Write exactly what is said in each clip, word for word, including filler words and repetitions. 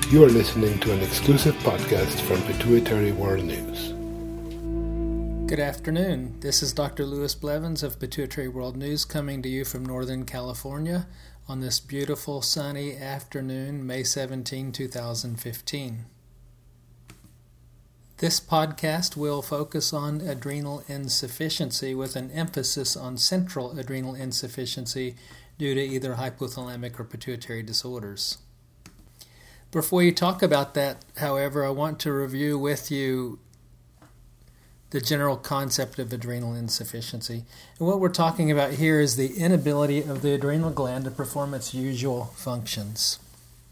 You are listening to an exclusive podcast from Pituitary World News. Good afternoon. This is Doctor Lewis Blevins of Pituitary World News coming to you from Northern California on this beautiful sunny afternoon, May seventeenth, twenty fifteen. This podcast will focus on adrenal insufficiency with an emphasis on central adrenal insufficiency due to either hypothalamic or pituitary disorders. Before you talk about that, however, I want to review with you the general concept of adrenal insufficiency. And what we're talking about here is the inability of the adrenal gland to perform its usual functions.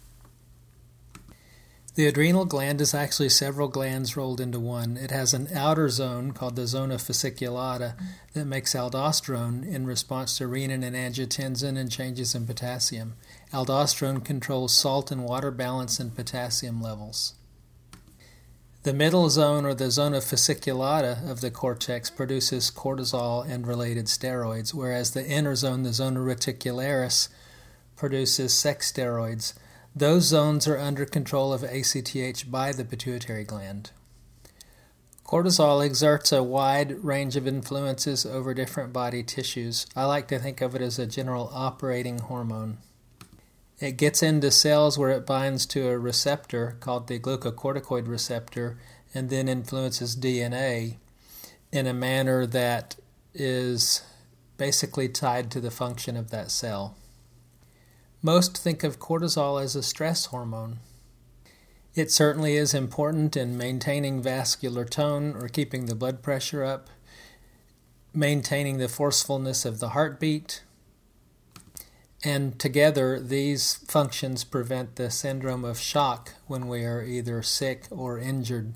The adrenal gland is actually several glands rolled into one. It has an outer zone called the zona fasciculata that makes aldosterone in response to renin and angiotensin and changes in potassium. Aldosterone controls salt and water balance and potassium levels. The middle zone, or the zona fasciculata of the cortex, produces cortisol and related steroids, whereas the inner zone, the zona reticularis, produces sex steroids. Those zones are under control of A C T H by the pituitary gland. Cortisol exerts a wide range of influences over different body tissues. I like to think of it as a general operating hormone. It gets into cells where it binds to a receptor called the glucocorticoid receptor and then influences D N A in a manner that is basically tied to the function of that cell. Most think of cortisol as a stress hormone. It certainly is important in maintaining vascular tone or keeping the blood pressure up, maintaining the forcefulness of the heartbeat, and together these functions prevent the syndrome of shock when we are either sick or injured.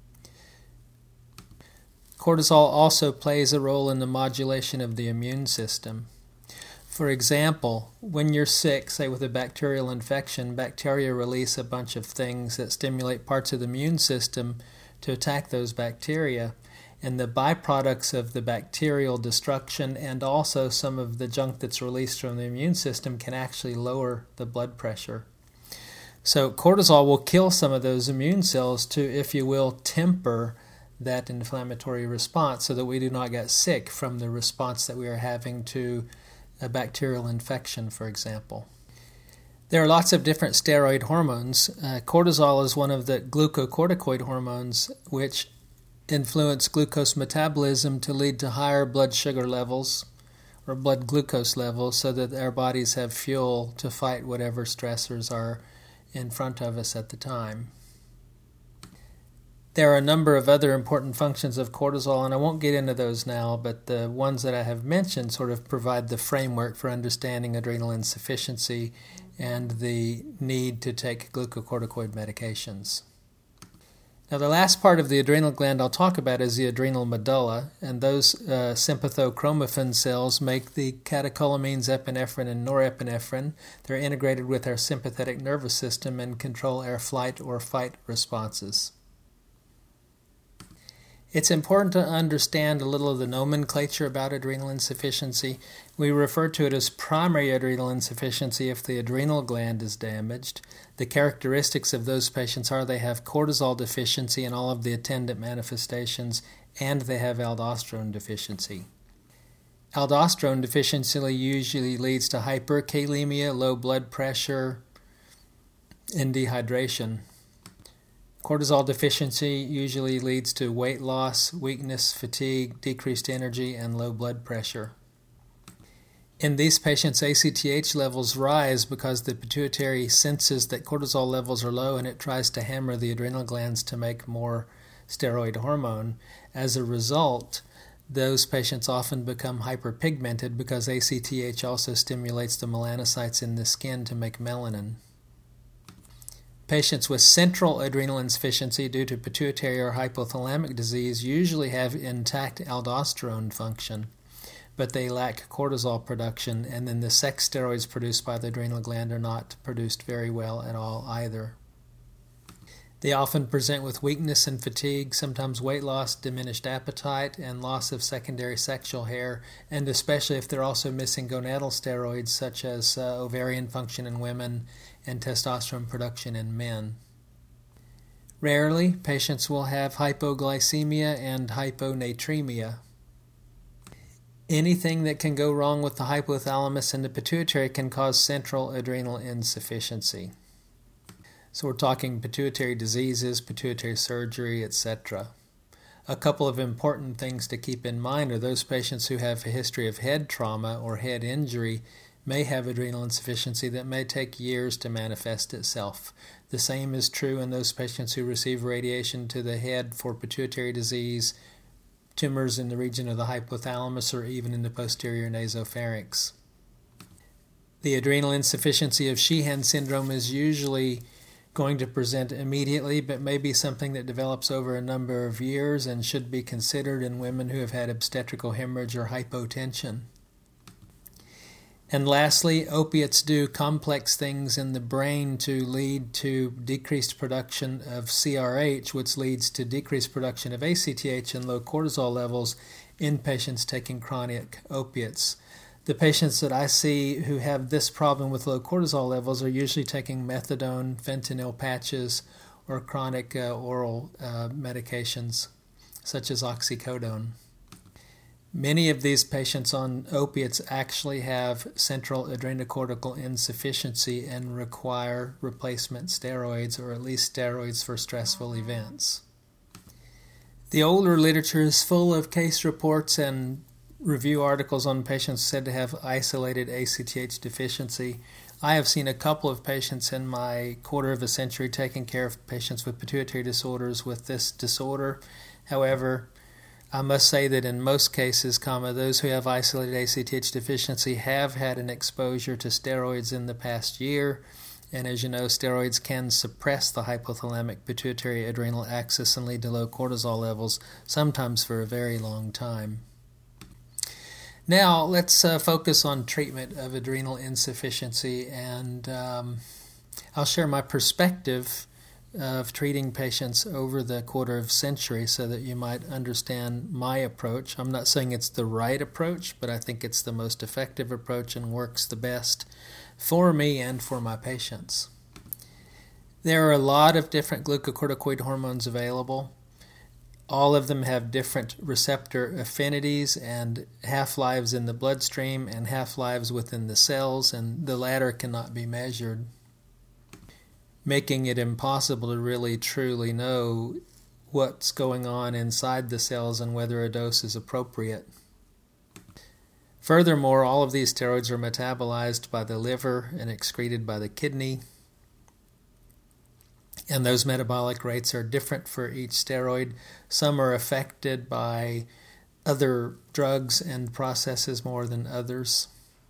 Cortisol also plays a role in the modulation of the immune system. For example, when you're sick, say with a bacterial infection, bacteria release a bunch of things that stimulate parts of the immune system to attack those bacteria. And the byproducts of the bacterial destruction and also some of the junk that's released from the immune system can actually lower the blood pressure. So cortisol will kill some of those immune cells to, if you will, temper that inflammatory response so that we do not get sick from the response that we are having to a bacterial infection, for example. There are lots of different steroid hormones. Uh, cortisol is one of the glucocorticoid hormones, which influence glucose metabolism to lead to higher blood sugar levels or blood glucose levels so that our bodies have fuel to fight whatever stressors are in front of us at the time. There are a number of other important functions of cortisol, and I won't get into those now, but the ones that I have mentioned sort of provide the framework for understanding adrenal insufficiency and the need to take glucocorticoid medications. Now, the last part of the adrenal gland I'll talk about is the adrenal medulla, and those uh, sympathochromaffin cells make the catecholamines epinephrine and norepinephrine. They're integrated with our sympathetic nervous system and control our flight or fight responses. It's important to understand a little of the nomenclature about adrenal insufficiency. We refer to it as primary adrenal insufficiency if the adrenal gland is damaged. The characteristics of those patients are they have cortisol deficiency and all of the attendant manifestations, and they have aldosterone deficiency. Aldosterone deficiency usually leads to hyperkalemia, low blood pressure, and dehydration. Cortisol deficiency usually leads to weight loss, weakness, fatigue, decreased energy, and low blood pressure. In these patients, A C T H levels rise because the pituitary senses that cortisol levels are low and it tries to hammer the adrenal glands to make more steroid hormone. As a result, those patients often become hyperpigmented because A C T H also stimulates the melanocytes in the skin to make melanin. Patients with central adrenal insufficiency due to pituitary or hypothalamic disease usually have intact aldosterone function, but they lack cortisol production, and then the sex steroids produced by the adrenal gland are not produced very well at all either. They often present with weakness and fatigue, sometimes weight loss, diminished appetite, and loss of secondary sexual hair, and especially if they're also missing gonadal steroids such as uh, ovarian function in women and testosterone production in men. Rarely, patients will have hypoglycemia and hyponatremia. Anything that can go wrong with the hypothalamus and the pituitary can cause central adrenal insufficiency. So we're talking pituitary diseases, pituitary surgery, et cetera. A couple of important things to keep in mind are those patients who have a history of head trauma or head injury may have adrenal insufficiency that may take years to manifest itself. The same is true in those patients who receive radiation to the head for pituitary disease, tumors in the region of the hypothalamus, or even in the posterior nasopharynx. The adrenal insufficiency of Sheehan syndrome is usually going to present immediately, but may be something that develops over a number of years and should be considered in women who have had obstetrical hemorrhage or hypotension. And lastly, opiates do complex things in the brain to lead to decreased production of C R H, which leads to decreased production of A C T H and low cortisol levels in patients taking chronic opiates. The patients that I see who have this problem with low cortisol levels are usually taking methadone, fentanyl patches, or chronic uh, oral uh, medications such as oxycodone. Many of these patients on opiates actually have central adrenocortical insufficiency and require replacement steroids, or at least steroids for stressful events. The older literature is full of case reports and review articles on patients said to have isolated A C T H deficiency. I have seen a couple of patients in my quarter of a century taking care of patients with pituitary disorders with this disorder. However, I must say that in most cases, comma, those who have isolated A C T H deficiency have had an exposure to steroids in the past year, and as you know, steroids can suppress the hypothalamic pituitary adrenal axis and lead to low cortisol levels, sometimes for a very long time. Now, let's uh, focus on treatment of adrenal insufficiency, and um, I'll share my perspective of treating patients over the quarter of century so that you might understand my approach. I'm not saying it's the right approach, but I think it's the most effective approach and works the best for me and for my patients. There are a lot of different glucocorticoid hormones available. All of them have different receptor affinities and half-lives in the bloodstream and half-lives within the cells, and the latter cannot be measured, making it impossible to really truly know what's going on inside the cells and whether a dose is appropriate. Furthermore, all of these steroids are metabolized by the liver and excreted by the kidney, and those metabolic rates are different for each steroid. Some are affected by other drugs and processes more than others.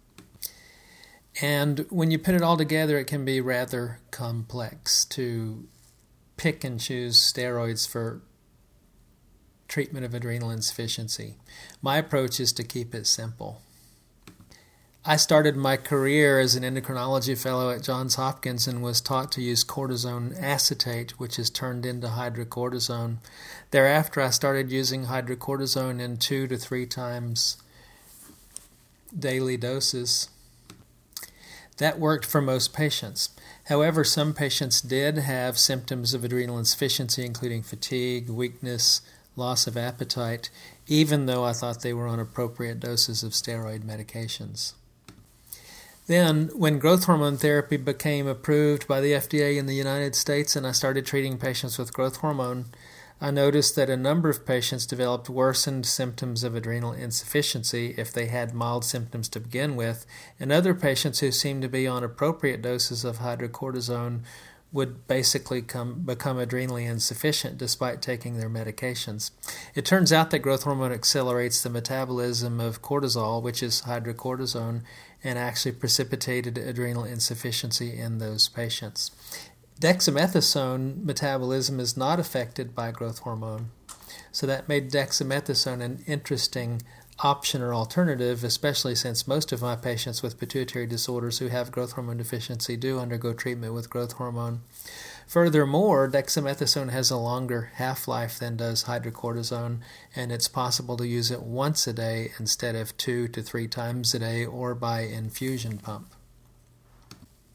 And when you put it all together, it can be rather complex to pick and choose steroids for treatment of adrenal insufficiency. My approach is to keep it simple. I started my career as an endocrinology fellow at Johns Hopkins and was taught to use cortisone acetate, which is turned into hydrocortisone. Thereafter, I started using hydrocortisone in two to three times daily doses. That worked for most patients. However, some patients did have symptoms of adrenal insufficiency, including fatigue, weakness, loss of appetite, even though I thought they were on appropriate doses of steroid medications. Then, when growth hormone therapy became approved by the F D A in the United States and I started treating patients with growth hormone, I noticed that a number of patients developed worsened symptoms of adrenal insufficiency if they had mild symptoms to begin with, and other patients who seemed to be on appropriate doses of hydrocortisone would basically come, become adrenally insufficient despite taking their medications. It turns out that growth hormone accelerates the metabolism of cortisol, which is hydrocortisone, and actually precipitated adrenal insufficiency in those patients. Dexamethasone metabolism is not affected by growth hormone, so that made dexamethasone an interesting option or alternative, especially since most of my patients with pituitary disorders who have growth hormone deficiency do undergo treatment with growth hormone. Furthermore, dexamethasone has a longer half-life than does hydrocortisone, and it's possible to use it once a day instead of two to three times a day or by infusion pump.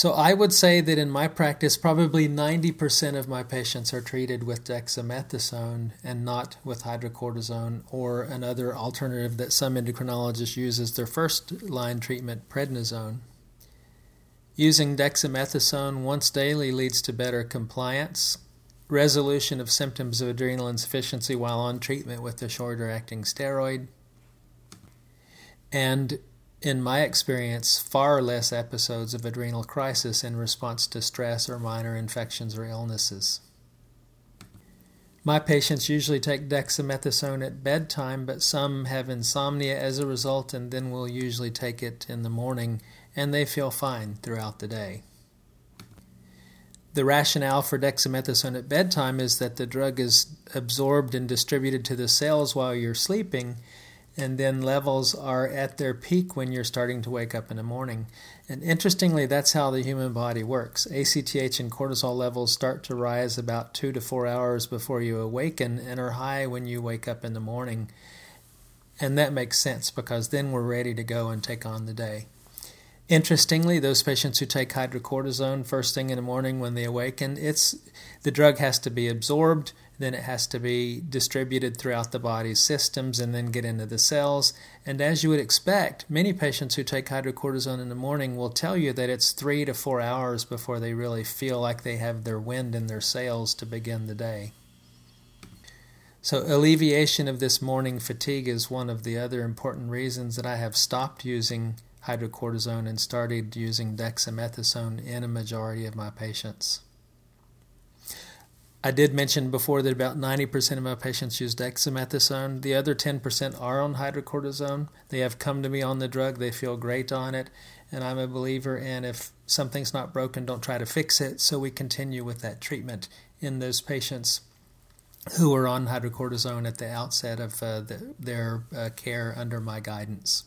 So I would say that in my practice, probably ninety percent of my patients are treated with dexamethasone and not with hydrocortisone or another alternative that some endocrinologists use as their first line treatment, prednisone. Using dexamethasone once daily leads to better compliance, resolution of symptoms of adrenal insufficiency while on treatment with the shorter-acting steroid, and in my experience, far less episodes of adrenal crisis in response to stress or minor infections or illnesses. My patients usually take dexamethasone at bedtime, but some have insomnia as a result and then will usually take it in the morning, and they feel fine throughout the day. The rationale for dexamethasone at bedtime is that the drug is absorbed and distributed to the cells while you're sleeping, and then levels are at their peak when you're starting to wake up in the morning. And interestingly, that's how the human body works. A C T H and cortisol levels start to rise about two to four hours before you awaken and are high when you wake up in the morning. And that makes sense because then we're ready to go and take on the day. Interestingly, those patients who take hydrocortisone first thing in the morning when they awaken, it's the drug has to be absorbed, then it has to be distributed throughout the body's systems and then get into the cells. And as you would expect, many patients who take hydrocortisone in the morning will tell you that it's three to four hours before they really feel like they have their wind in their sails to begin the day. So alleviation of this morning fatigue is one of the other important reasons that I have stopped using hydrocortisone and started using dexamethasone in a majority of my patients. I did mention before that about ninety percent of my patients use dexamethasone. The other ten percent are on hydrocortisone. They have come to me on the drug. They feel great on it. And I'm a believer in if something's not broken, don't try to fix it. So we continue with that treatment in those patients who are on hydrocortisone at the outset of uh, the, their uh, care under my guidance.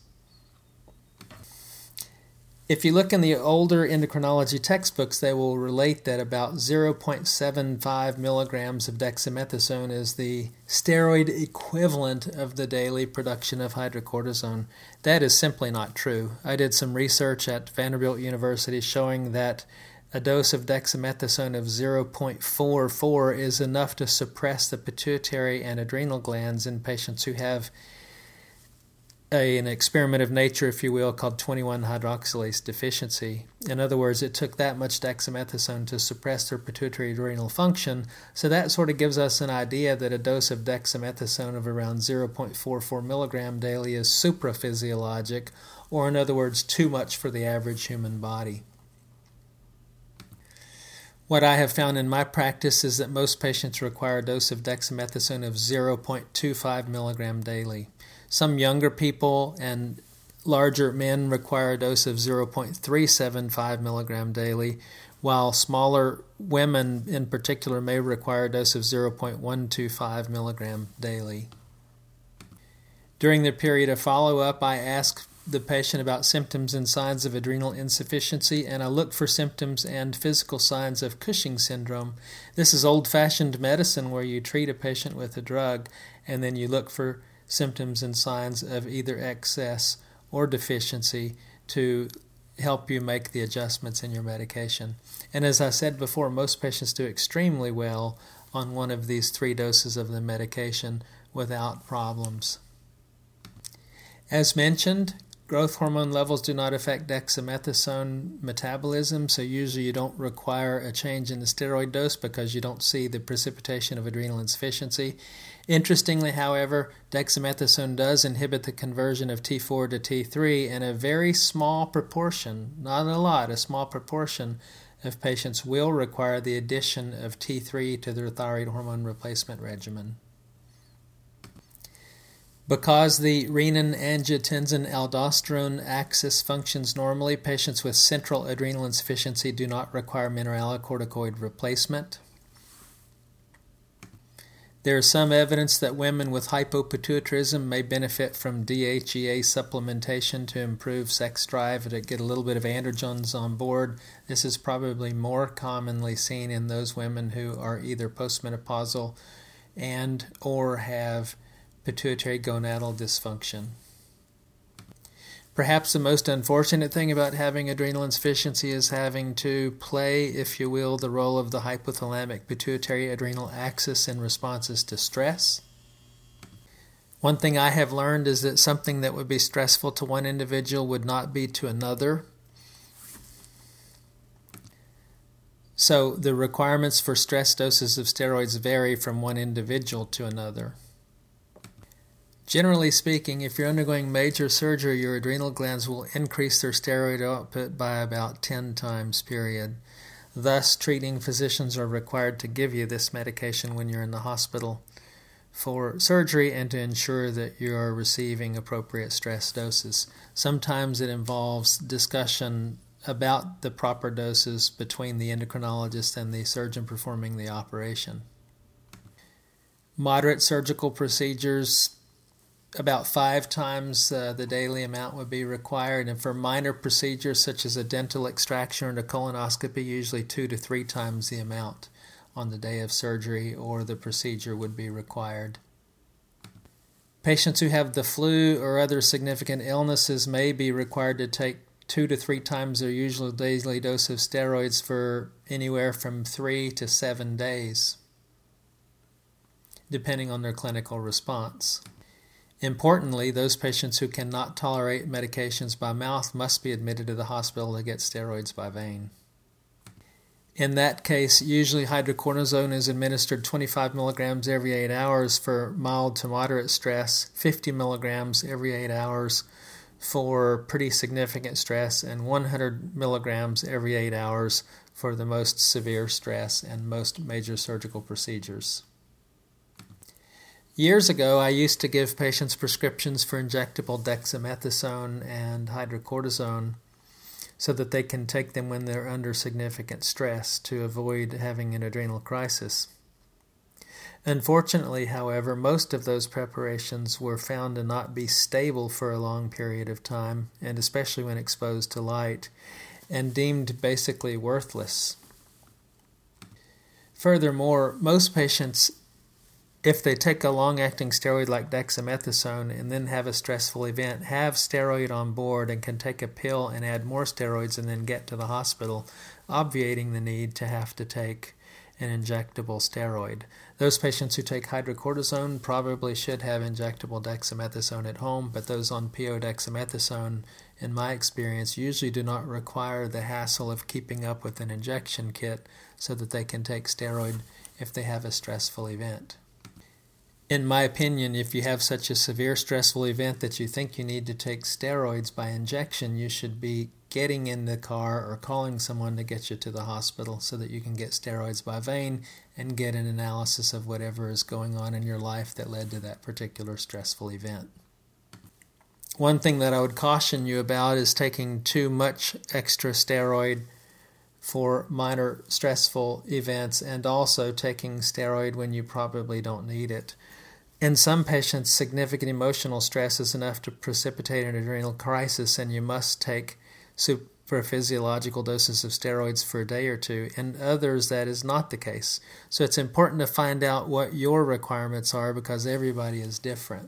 If you look in the older endocrinology textbooks, they will relate that about zero point seven five milligrams of dexamethasone is the steroid equivalent of the daily production of hydrocortisone. That is simply not true. I did some research at Vanderbilt University showing that a dose of dexamethasone of zero point four four is enough to suppress the pituitary and adrenal glands in patients who have A, an experiment of nature, if you will, called twenty-one hydroxylase deficiency. In other words, it took that much dexamethasone to suppress their pituitary adrenal function. So that sort of gives us an idea that a dose of dexamethasone of around zero point four four milligram daily is supraphysiologic, or in other words, too much for the average human body. What I have found in my practice is that most patients require a dose of dexamethasone of zero point two five milligram daily. Some younger people and larger men require a dose of zero point three seven five milligram daily, while smaller women in particular may require a dose of zero point one two five milligram daily. During the period of follow-up, I ask the patient about symptoms and signs of adrenal insufficiency, and I look for symptoms and physical signs of Cushing syndrome. This is old-fashioned medicine where you treat a patient with a drug, and then you look for symptoms and signs of either excess or deficiency to help you make the adjustments in your medication. And as I said before, most patients do extremely well on one of these three doses of the medication without problems. As mentioned, growth hormone levels do not affect dexamethasone metabolism, so usually you don't require a change in the steroid dose because you don't see the precipitation of adrenal insufficiency. Interestingly, however, dexamethasone does inhibit the conversion of T four to T three in a very small proportion, not a lot, a small proportion of patients will require the addition of T three to their thyroid hormone replacement regimen. Because the renin-angiotensin-aldosterone axis functions normally, patients with central adrenal insufficiency do not require mineralocorticoid replacement. There is some evidence that women with hypopituitarism may benefit from D H E A supplementation to improve sex drive and to get a little bit of androgens on board. This is probably more commonly seen in those women who are either postmenopausal and or have pituitary gonadal dysfunction. Perhaps the most unfortunate thing about having adrenal insufficiency is having to play, if you will, the role of the hypothalamic pituitary adrenal axis in responses to stress. One thing I have learned is that something that would be stressful to one individual would not be to another. So the requirements for stress doses of steroids vary from one individual to another. Generally speaking, if you're undergoing major surgery, your adrenal glands will increase their steroid output by about ten times, period. Thus, treating physicians are required to give you this medication when you're in the hospital for surgery and to ensure that you're receiving appropriate stress doses. Sometimes it involves discussion about the proper doses between the endocrinologist and the surgeon performing the operation. Moderate surgical procedures, about five times uh, the daily amount would be required, and for minor procedures such as a dental extraction or a colonoscopy, usually two to three times the amount on the day of surgery or the procedure would be required. Patients who have the flu or other significant illnesses may be required to take two to three times their usual daily dose of steroids for anywhere from three to seven days, depending on their clinical response. Importantly, those patients who cannot tolerate medications by mouth must be admitted to the hospital to get steroids by vein. In that case, usually hydrocortisone is administered twenty-five milligrams every eight hours for mild to moderate stress, fifty milligrams every eight hours for pretty significant stress, and one hundred milligrams every eight hours for the most severe stress and most major surgical procedures. Years ago, I used to give patients prescriptions for injectable dexamethasone and hydrocortisone so that they can take them when they're under significant stress to avoid having an adrenal crisis. Unfortunately, however, most of those preparations were found to not be stable for a long period of time, and especially when exposed to light, and deemed basically worthless. Furthermore, most patients, if they take a long-acting steroid like dexamethasone and then have a stressful event, have steroid on board and can take a pill and add more steroids and then get to the hospital, obviating the need to have to take an injectable steroid. Those patients who take hydrocortisone probably should have injectable dexamethasone at home, but those on P O dexamethasone, in my experience, usually do not require the hassle of keeping up with an injection kit so that they can take steroid if they have a stressful event. In my opinion, if you have such a severe stressful event that you think you need to take steroids by injection, you should be getting in the car or calling someone to get you to the hospital so that you can get steroids by vein and get an analysis of whatever is going on in your life that led to that particular stressful event. One thing that I would caution you about is taking too much extra steroid for minor stressful events and also taking steroid when you probably don't need it. In some patients, significant emotional stress is enough to precipitate an adrenal crisis, and you must take supraphysiological doses of steroids for a day or two. In others, that is not the case. So it's important to find out what your requirements are because everybody is different.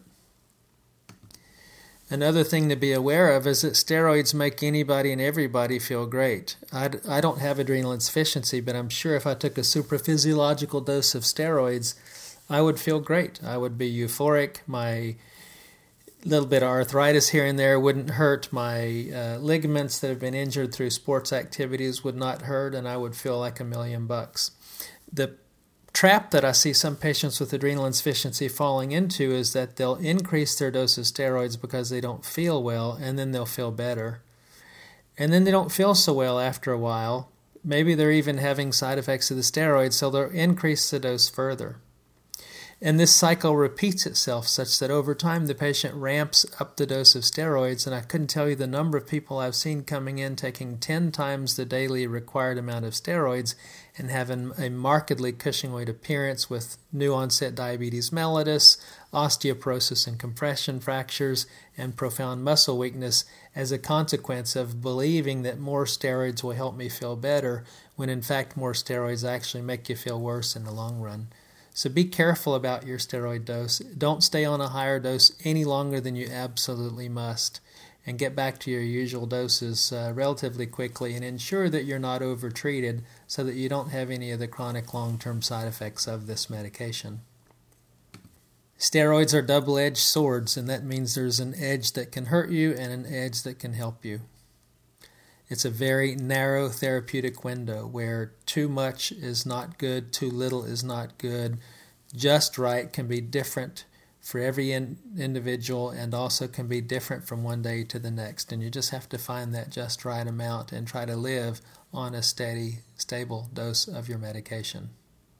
Another thing to be aware of is that steroids make anybody and everybody feel great. I, I don't have adrenal insufficiency, but I'm sure if I took a supraphysiological dose of steroids, I would feel great. I would be euphoric. My little bit of arthritis here and there wouldn't hurt. My uh, ligaments that have been injured through sports activities would not hurt, and I would feel like a million bucks. The trap that I see some patients with adrenal insufficiency falling into is that they'll increase their dose of steroids because they don't feel well, and then they'll feel better. And then they don't feel so well after a while. Maybe they're even having side effects of the steroids, so they'll increase the dose further. And this cycle repeats itself such that over time the patient ramps up the dose of steroids, and I couldn't tell you the number of people I've seen coming in taking ten times the daily required amount of steroids and having a markedly Cushingoid appearance with new onset diabetes mellitus, osteoporosis and compression fractures, and profound muscle weakness as a consequence of believing that more steroids will help me feel better, when in fact more steroids actually make you feel worse in the long run. So be careful about your steroid dose. Don't stay on a higher dose any longer than you absolutely must. and get back to your usual doses uh, relatively quickly, and ensure that you're not overtreated so that you don't have any of the chronic long-term side effects of this medication. Steroids are double-edged swords, and that means there's an edge that can hurt you and an edge that can help you. It's a very narrow therapeutic window where too much is not good, too little is not good. Just right can be different for every in- individual and also can be different from one day to the next. And you just have to find that just right amount and try to live on a steady, stable dose of your medication.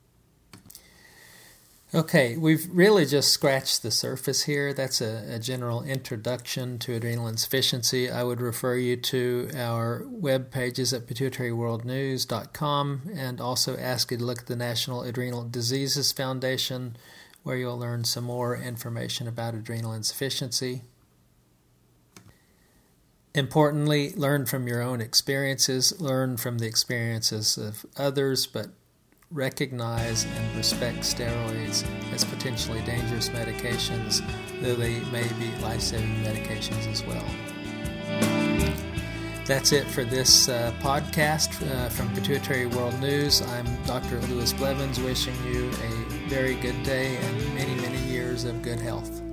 Okay, we've really just scratched the surface here. That's a, a general introduction to adrenal insufficiency. I would refer you to our web pages at pituitary world news dot com and also ask you to look at the National Adrenal Diseases Foundation, where you'll learn some more information about adrenal insufficiency. Importantly, learn from your own experiences, learn from the experiences of others, but recognize and respect steroids as potentially dangerous medications, though they may be life-saving medications as well. That's it for this uh, podcast uh, from Pituitary World News. I'm Doctor Lewis Blevins, wishing you a very good day and many, many years of good health.